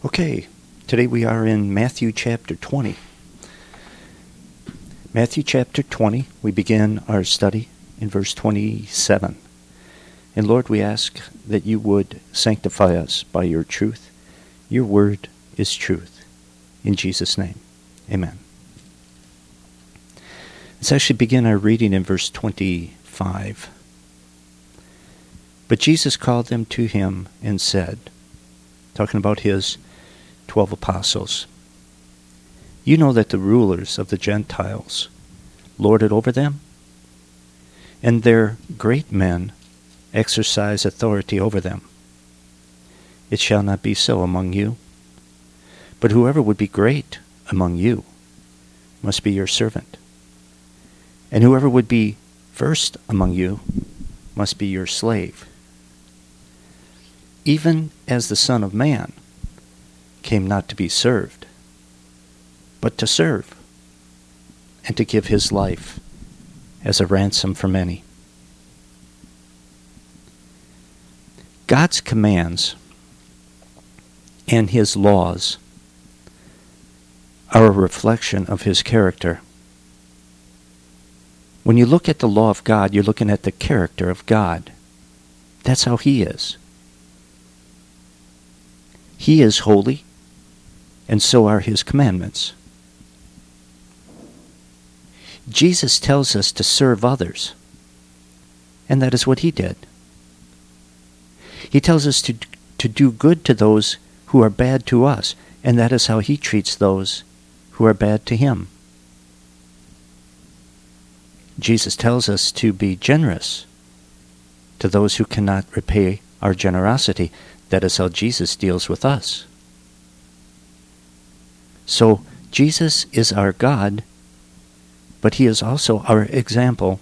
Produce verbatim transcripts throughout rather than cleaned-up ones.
Okay, today we are in Matthew chapter twenty. Matthew chapter twenty, we begin our study in verse twenty-seven. And Lord, we ask that you would sanctify us by your truth. Your word is truth. In Jesus' name, amen. Let's actually begin our reading in verse twenty-five. But Jesus called them to him and said, talking about his twelve apostles, you know that the rulers of the Gentiles lord it over them, and their great men exercise authority over them. It shall not be so among you, but whoever would be great among you must be your servant, and whoever would be first among you must be your slave, even as the Son of Man came not to be served, but to serve, and to give his life as a ransom for many. God's commands and his laws are a reflection of his character. When you look at the law of God, you're looking at the character of God. That's how he is. He is holy, and so are his commandments. Jesus tells us to serve others, and that is what he did. He tells us to, to do good to those who are bad to us, and that is how he treats those who are bad to him. Jesus tells us to be generous to those who cannot repay our generosity. That is how Jesus deals with us. So Jesus is our God, but he is also our example.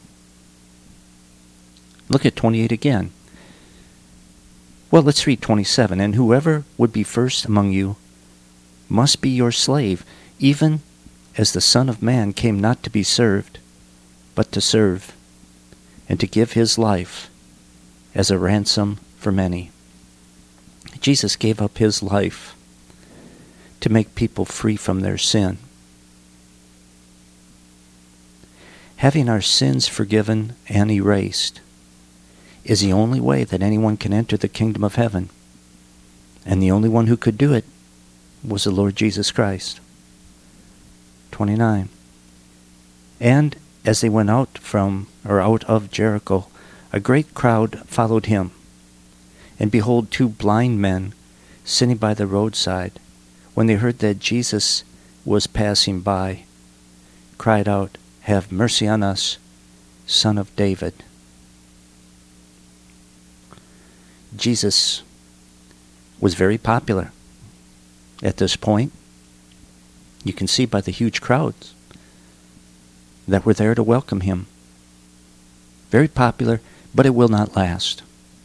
Look at twenty-eight again. Well, let's read twenty-seven. And whoever would be first among you must be your slave, even as the Son of Man came not to be served, but to serve, and to give his life as a ransom for many. Jesus gave up his life to make people free from their sin. Having our sins forgiven and erased is the only way that anyone can enter the kingdom of heaven. And the only one who could do it was the Lord Jesus Christ. twenty-nine. And as they went out from, or out of Jericho, a great crowd followed him. And behold, two blind men sitting by the roadside, when they heard that Jesus was passing by, cried out, have mercy on us, Son of David. Jesus was very popular at this point. You can see by the huge crowds that were there to welcome him. Very popular, but it will not last.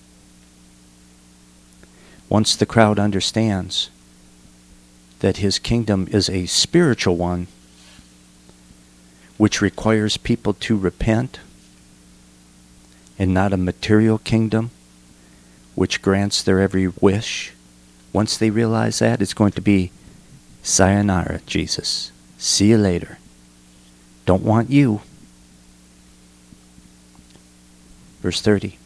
Once the crowd understands that his kingdom is a spiritual one, which requires people to repent, and not a material kingdom, which grants their every wish. Once they realize that, it's going to be, sayonara, Jesus. See you later. Don't want you. Verse thirty.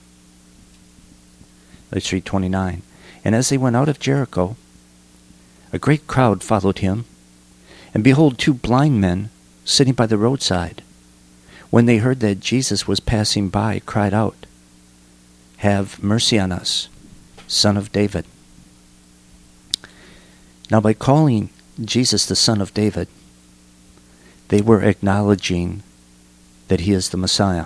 Let's read twenty-nine. And as they went out of Jericho, a great crowd followed him, and behold, two blind men sitting by the roadside, when they heard that Jesus was passing by, cried out, have mercy on us, Son of David. Now, by calling Jesus the Son of David, they were acknowledging that he is the Messiah.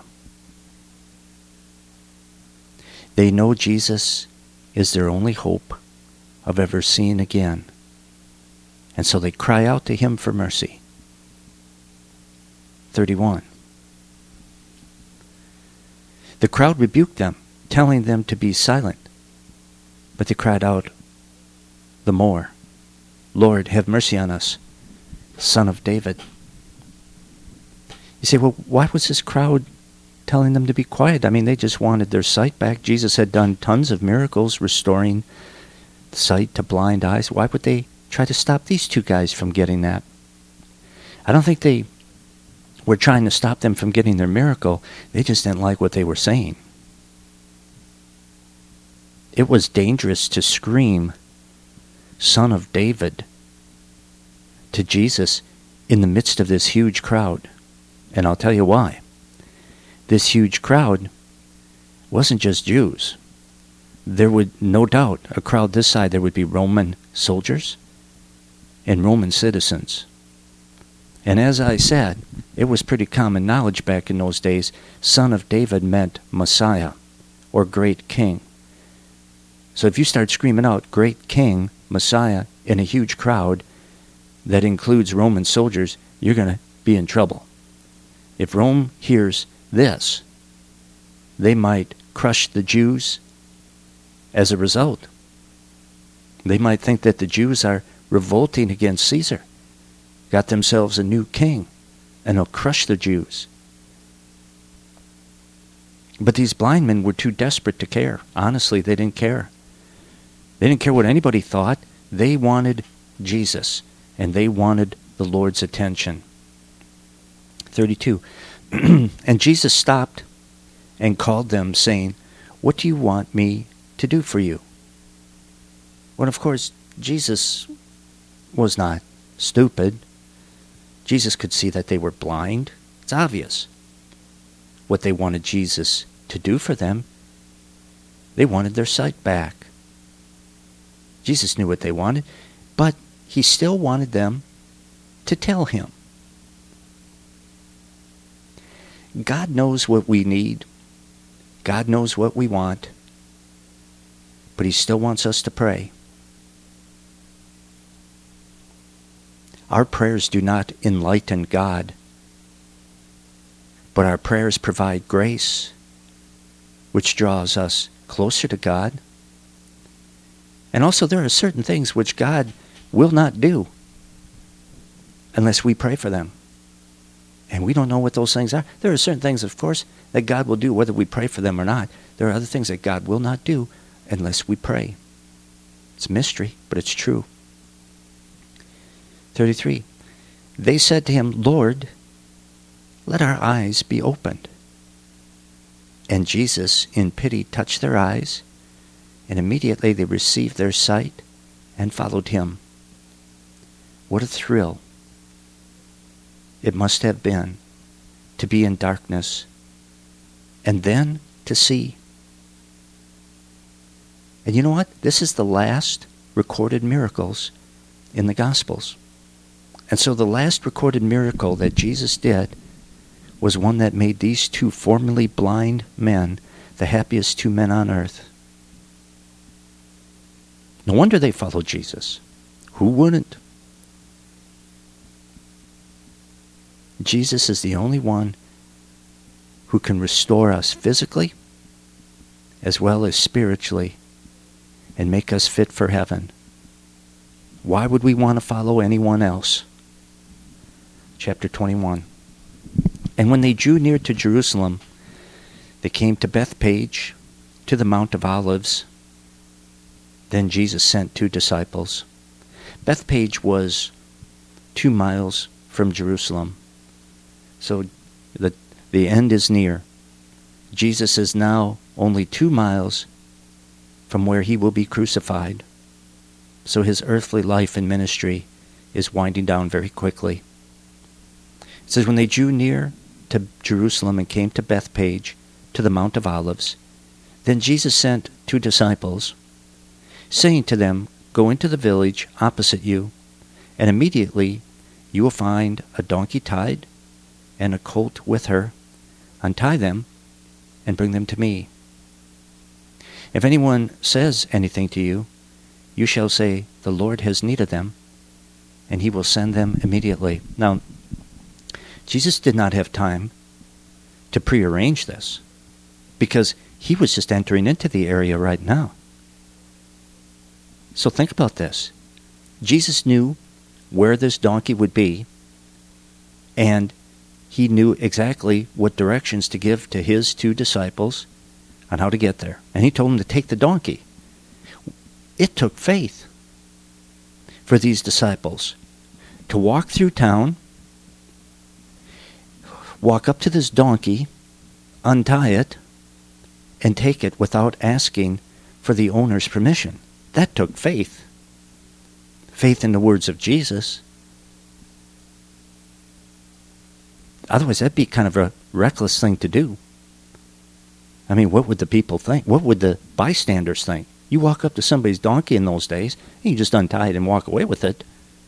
They know Jesus is their only hope of ever seeing again. And so they cry out to him for mercy. thirty-one. The crowd rebuked them, telling them to be silent. But they cried out the more, Lord, have mercy on us, Son of David. You say, well, why was this crowd telling them to be quiet? I mean, they just wanted their sight back. Jesus had done tons of miracles restoring sight to blind eyes. Why would they try to stop these two guys from getting that. I don't think they were trying to stop them from getting their miracle. They just didn't like what they were saying. It was dangerous to scream, "Son of David," to Jesus in the midst of this huge crowd. And I'll tell you why. This huge crowd wasn't just Jews. There would, no doubt, a crowd this side, there would be Roman soldiers and Roman citizens. And as I said, it was pretty common knowledge back in those days, Son of David meant Messiah or Great King. So if you start screaming out Great King, Messiah, in a huge crowd that includes Roman soldiers, you're going to be in trouble. If Rome hears this, they might crush the Jews as a result. They might think that the Jews are revolting against Caesar, got themselves a new king, and they'll crush the Jews. But these blind men were too desperate to care. Honestly, they didn't care. They didn't care what anybody thought. They wanted Jesus, and they wanted the Lord's attention. thirty-two. And Jesus stopped and called them, saying, "What do you want me to do for you?" Well, of course, Jesus was not stupid. Jesus could see that they were blind. It's obvious what they wanted Jesus to do for them. They wanted their sight back. Jesus knew what they wanted, but he still wanted them to tell him. God knows what we need. God knows what we want. But he still wants us to pray. Our prayers do not enlighten God, but our prayers provide grace, which draws us closer to God. And also there are certain things which God will not do unless we pray for them. And we don't know what those things are. There are certain things, of course, that God will do whether we pray for them or not. There are other things that God will not do unless we pray. It's a mystery, but it's true. thirty-three. They said to him, "Lord, let our eyes be opened." And Jesus, in pity, touched their eyes, and immediately they received their sight and followed him. What a thrill it must have been to be in darkness and then to see. And you know what? This is the last recorded miracles in the Gospels. And so the last recorded miracle that Jesus did was one that made these two formerly blind men the happiest two men on earth. No wonder they followed Jesus. Who wouldn't? Jesus is the only one who can restore us physically as well as spiritually and make us fit for heaven. Why would we want to follow anyone else? Chapter twenty-one. And when they drew near to Jerusalem, they came to Bethphage, to the Mount of Olives. Then Jesus sent two disciples. Bethphage was two miles from Jerusalem. So the, the end is near. Jesus is now only two miles from where he will be crucified. So his earthly life and ministry is winding down very quickly. It says, when they drew near to Jerusalem and came to Bethphage, to the Mount of Olives, then Jesus sent two disciples, saying to them, "Go into the village opposite you, and immediately you will find a donkey tied and a colt with her. Untie them and bring them to me. If anyone says anything to you, you shall say, 'The Lord has need of them,' and he will send them immediately." Now, Jesus did not have time to prearrange this because he was just entering into the area right now. So think about this. Jesus knew where this donkey would be, and he knew exactly what directions to give to his two disciples on how to get there. And he told them to take the donkey. It took faith for these disciples to walk through town, walk up to this donkey, untie it, and take it without asking for the owner's permission. That took faith. Faith in the words of Jesus. Otherwise, that'd be kind of a reckless thing to do. I mean, what would the people think? What would the bystanders think? You walk up to somebody's donkey in those days, and you just untie it and walk away with it.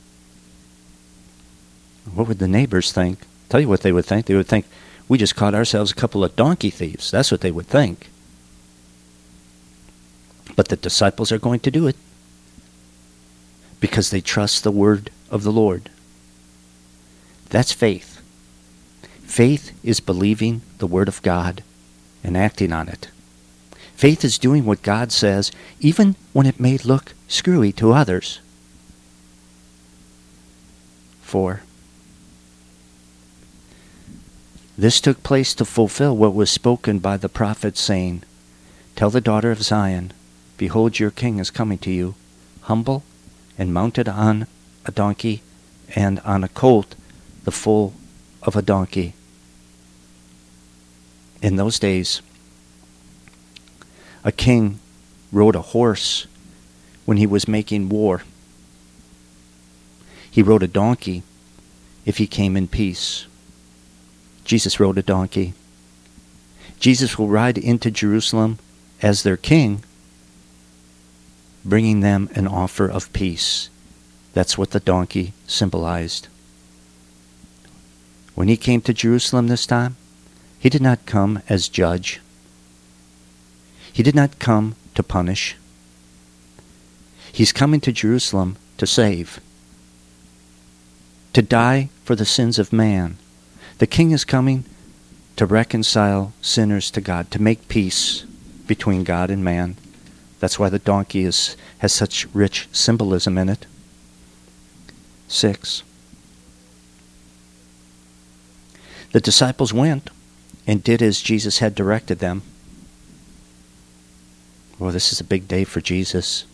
What would the neighbors think? Tell you what they would think. They would think, we just caught ourselves a couple of donkey thieves. That's what they would think. But the disciples are going to do it because they trust the word of the Lord. That's faith. Faith is believing the word of God and acting on it. Faith is doing what God says, even when it may look screwy to others. Four. This took place to fulfill what was spoken by the prophet, saying, Tell the daughter of Zion, Behold, your king is coming to you, humble and mounted on a donkey, and on a colt, the foal of a donkey. In those days, a king rode a horse when he was making war. He rode a donkey if he came in peace. Jesus rode a donkey. Jesus will ride into Jerusalem as their king, bringing them an offer of peace. That's what the donkey symbolized. When he came to Jerusalem this time, he did not come as judge. He did not come to punish. He's coming to Jerusalem to save, to die for the sins of man. The king is coming to reconcile sinners to God, to make peace between God and man. That's why the donkey is, has such rich symbolism in it. Six. The disciples went and did as Jesus had directed them. Well, this is a big day for Jesus.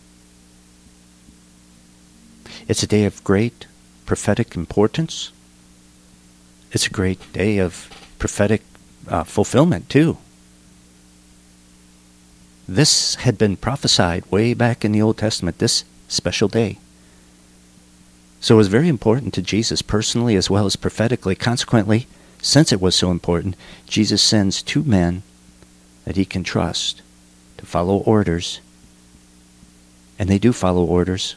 It's a day of great prophetic importance. It's a great day of prophetic uh, fulfillment, too. This had been prophesied way back in the Old Testament, this special day. So it was very important to Jesus personally as well as prophetically. Consequently, since it was so important, Jesus sends two men that he can trust to follow orders. And they do follow orders.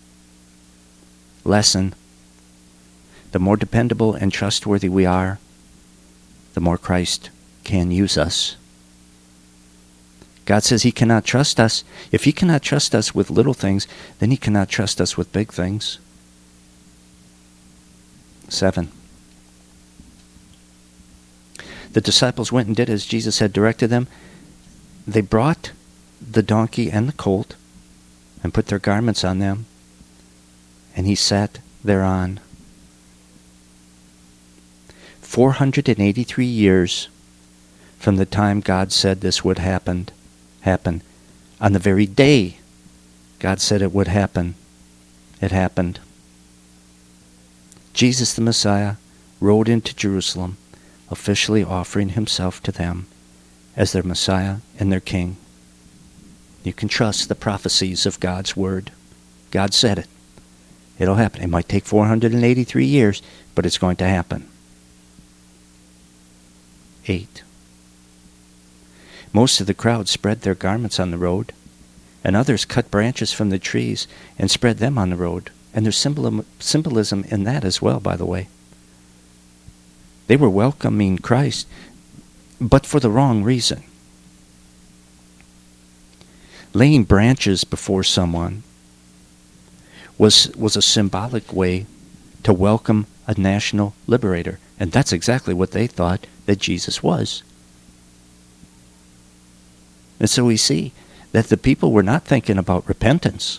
Lesson: the more dependable and trustworthy we are, the more Christ can use us. God says he cannot trust us. If he cannot trust us with little things, then he cannot trust us with big things. Seven. The disciples went and did as Jesus had directed them. They brought the donkey and the colt and put their garments on them, and he sat thereon. four hundred eighty-three years from the time God said this would happen, happen. On the very day God said it would happen, it happened. Jesus the Messiah rode into Jerusalem, officially offering himself to them as their Messiah and their King. You can trust the prophecies of God's Word. God said it. It'll happen. It might take four hundred eighty-three years, but it's going to happen. Eight. Most of the crowd spread their garments on the road, and others cut branches from the trees and spread them on the road. And there's symbolism, symbolism in that as well, by the way. They were welcoming Christ, but for the wrong reason. Laying branches before someone was, was a symbolic way to welcome a national liberator. And that's exactly what they thought that Jesus was. And so we see that the people were not thinking about repentance.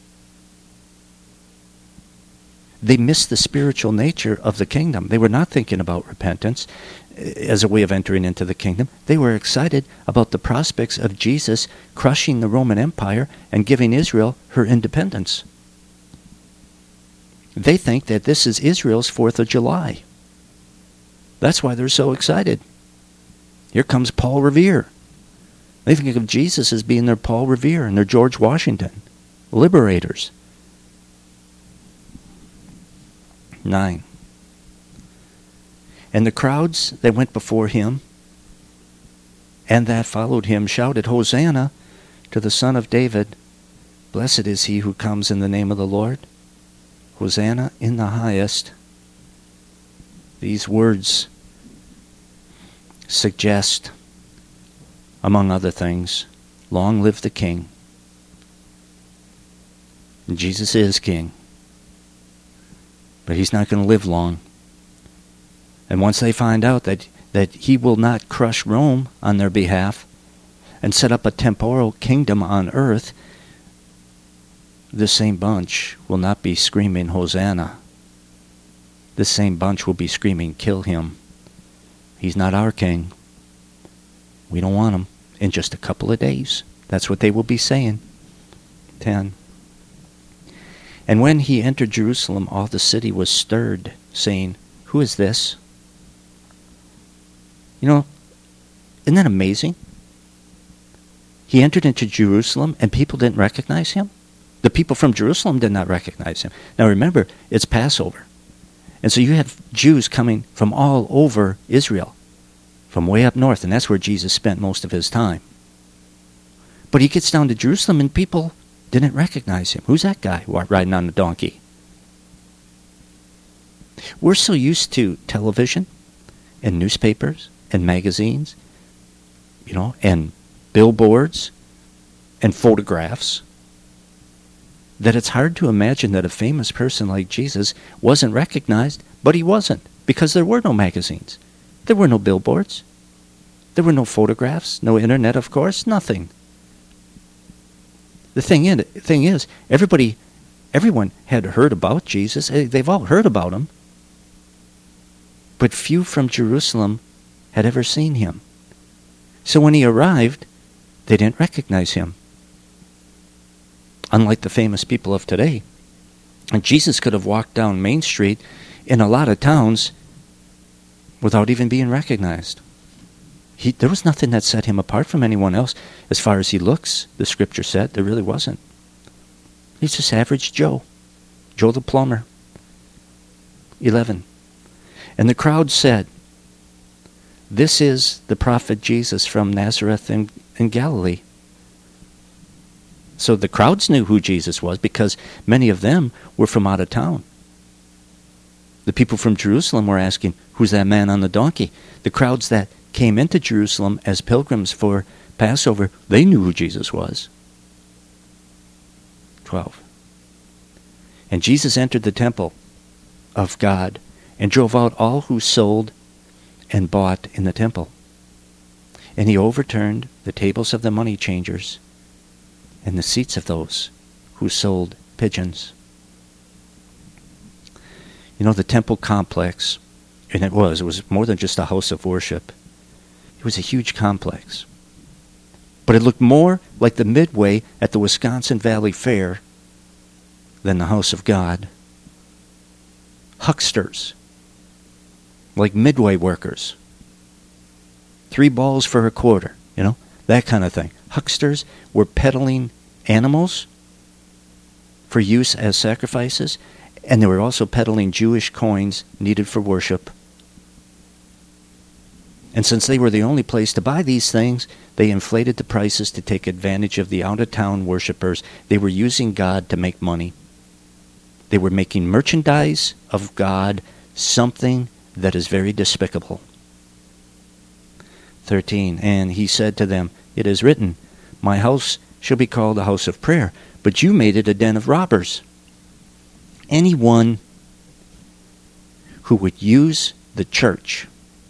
They missed the spiritual nature of the kingdom. They were not thinking about repentance as a way of entering into the kingdom. They were excited about the prospects of Jesus crushing the Roman Empire and giving Israel her independence. They think that this is Israel's fourth of July. That's why they're so excited. Here comes Paul Revere. They think of Jesus as being their Paul Revere and their George Washington, liberators. Nine. And the crowds that went before him and that followed him shouted, Hosanna to the Son of David. Blessed is he who comes in the name of the Lord. Hosanna in the highest. These words suggest, among other things, long live the King. And Jesus is King. But he's not going to live long. And once they find out that, that he will not crush Rome on their behalf and set up a temporal kingdom on earth, this same bunch will not be screaming Hosanna. This same bunch will be screaming, kill him. He's not our king. We don't want him. In just a couple of days. That's what they will be saying. Ten. And when he entered Jerusalem, all the city was stirred, saying, who is this? You know, isn't that amazing? He entered into Jerusalem and people didn't recognize him. The people from Jerusalem did not recognize him. Now remember, it's Passover. And so you have Jews coming from all over Israel, from way up north, and that's where Jesus spent most of his time. But he gets down to Jerusalem and people didn't recognize him. Who's that guy riding on a donkey? We're so used to television and newspapers and magazines, you know, and billboards and photographs, that it's hard to imagine that a famous person like Jesus wasn't recognized, but he wasn't, because there were no magazines. There were no billboards. There were no photographs, no internet, of course, nothing. The thing is, thing is, everybody, everyone had heard about Jesus. They've all heard about him. But few from Jerusalem had ever seen him. So when he arrived, they didn't recognize him. Unlike the famous people of today. And Jesus could have walked down Main Street in a lot of towns without even being recognized. He, there was nothing that set him apart from anyone else. As far as he looks, the scripture said, there really wasn't. He's just average Joe. Joe the plumber. Eleven. And the crowd said, this is the prophet Jesus from Nazareth in, in Galilee. So the crowds knew who Jesus was because many of them were from out of town. The people from Jerusalem were asking, who's that man on the donkey? The crowds that came into Jerusalem as pilgrims for Passover, they knew who Jesus was. Twelve. And Jesus entered the temple of God and drove out all who sold and bought in the temple. And he overturned the tables of the money changers and the seats of those who sold pigeons. You know, the temple complex, and it was, it was more than just a house of worship. It was a huge complex. But it looked more like the Midway at the Wisconsin Valley Fair than the house of God. Hucksters, like Midway workers. Three balls for a quarter, you know, that kind of thing. Hucksters were peddling animals for use as sacrifices, and they were also peddling Jewish coins needed for worship. And since they were the only place to buy these things, they inflated the prices to take advantage of the out-of-town worshipers. They were using God to make money. They were making merchandise of God, something that is very despicable. thirteen. And he said to them, it is written, my house shall be called a house of prayer, but you made it a den of robbers. Anyone who would use the church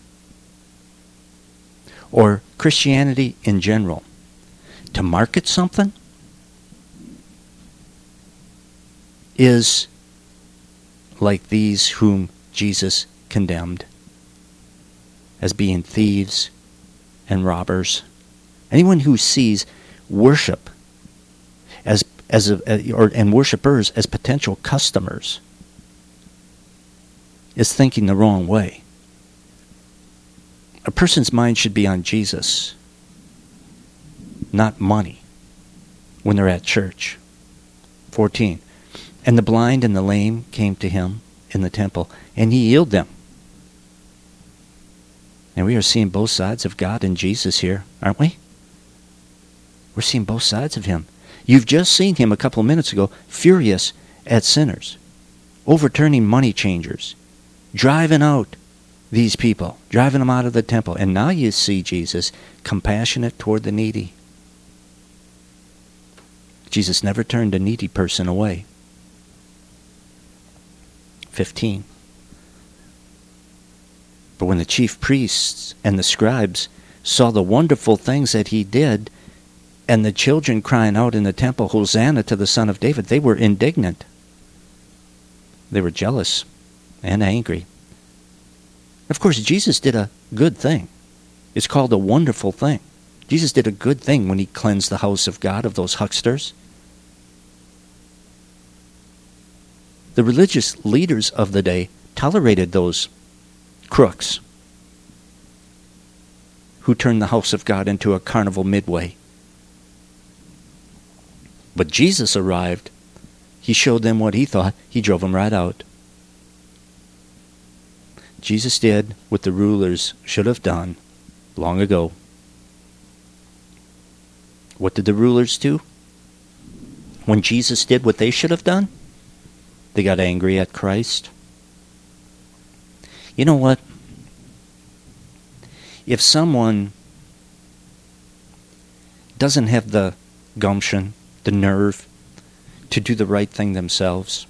or Christianity in general to market something is like these whom Jesus condemned as being thieves and robbers. Anyone who sees worship as as a, or and worshipers as potential customers is thinking the wrong way. A person's mind should be on Jesus, not money, when they're at church. fourteen. And the blind and the lame came to him in the temple, and he healed them. And we are seeing both sides of God and Jesus here, aren't we? We're seeing both sides of him. You've just seen him a couple of minutes ago, furious at sinners, overturning money changers, driving out these people, driving them out of the temple. And now you see Jesus compassionate toward the needy. Jesus never turned a needy person away. fifteen. But when the chief priests and the scribes saw the wonderful things that he did, and the children crying out in the temple, Hosanna to the Son of David, they were indignant. They were jealous and angry. Of course, Jesus did a good thing. It's called a wonderful thing. Jesus did a good thing when he cleansed the house of God of those hucksters. The religious leaders of the day tolerated those crooks who turned the house of God into a carnival midway. But Jesus arrived. He showed them what he thought. He drove them right out. Jesus did what the rulers should have done long ago. What did the rulers do? When Jesus did what they should have done, they got angry at Christ. You know what? If someone doesn't have the gumption, the nerve to do the right thing themselves,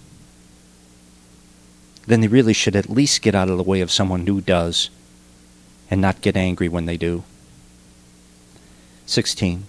then they really should at least get out of the way of someone who does and not get angry when they do. sixteen.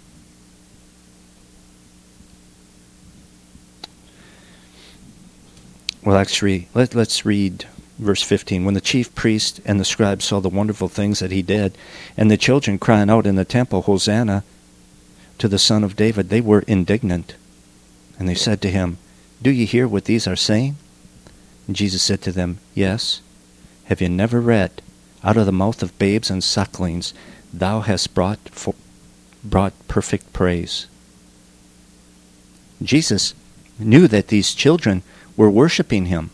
Well, actually, let, let's read verse fifteen. When the chief priest and the scribes saw the wonderful things that he did, and the children crying out in the temple, Hosanna to the Son of David, they were indignant. And they said to him, Do you hear what these are saying? And Jesus said to them, Yes. Have you never read, Out of the mouth of babes and sucklings, thou hast brought, for, brought perfect praise. Jesus knew that these children were worshiping him.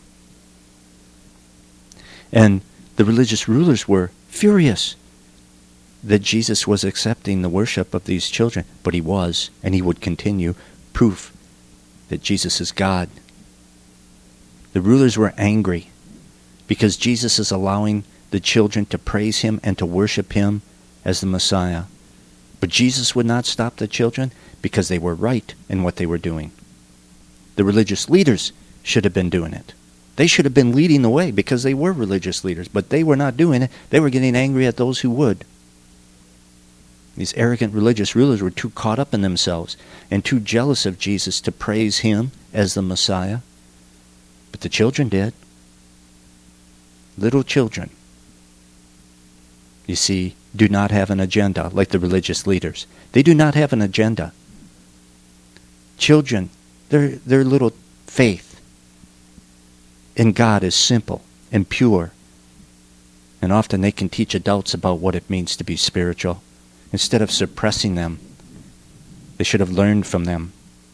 And the religious rulers were furious that Jesus was accepting the worship of these children. But he was, and he would continue, proof that Jesus is God. The rulers were angry because Jesus is allowing the children to praise him and to worship him as the Messiah. But Jesus would not stop the children because they were right in what they were doing. The religious leaders should have been doing it. They should have been leading the way because they were religious leaders, but they were not doing it. They were getting angry at those who would. These arrogant religious rulers were too caught up in themselves and too jealous of Jesus to praise him as the Messiah. But the children did. Little children, you see, do not have an agenda like the religious leaders. They do not have an agenda. Children, their, their little faith in God is simple and pure. And often they can teach adults about what it means to be spiritual. Instead of suppressing them, they should have learned from them.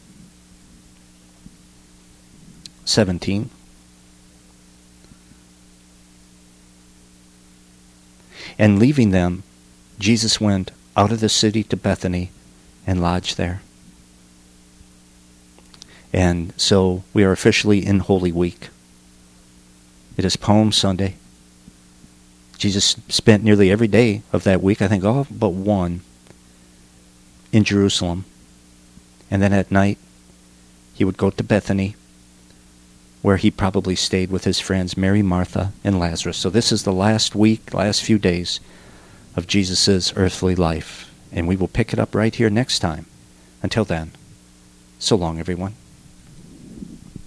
seventeen. And leaving them, Jesus went out of the city to Bethany and lodged there. And so we are officially in Holy Week. It is Palm Sunday. Jesus spent nearly every day of that week, I think all but one, in Jerusalem. And then at night, he would go to Bethany, where he probably stayed with his friends Mary, Martha, and Lazarus. So this is the last week, last few days of Jesus' earthly life. And we will pick it up right here next time. Until then, so long, everyone.